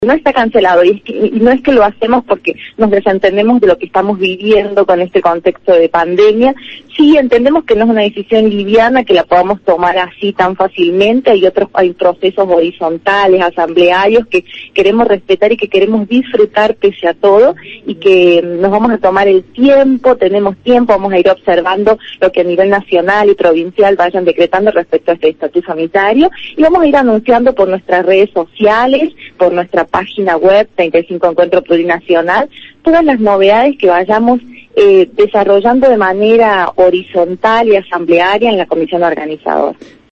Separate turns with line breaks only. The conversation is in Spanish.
No está cancelado y no es que lo hacemos porque nos desentendemos de lo que estamos viviendo con este contexto de pandemia. Sí entendemos que no es una decisión liviana que la podamos tomar así tan fácilmente. Hay procesos horizontales, asamblearios que queremos respetar y que queremos disfrutar pese a todo, y que nos vamos a tomar el tiempo, tenemos tiempo, vamos a ir observando lo que a nivel nacional y provincial vayan decretando respecto a este estatus sanitario, y vamos a ir anunciando por nuestras redes sociales, por nuestra página web 35 Encuentro Plurinacional, todas las novedades que vayamos desarrollando de manera horizontal y asamblearia en la comisión organizadora.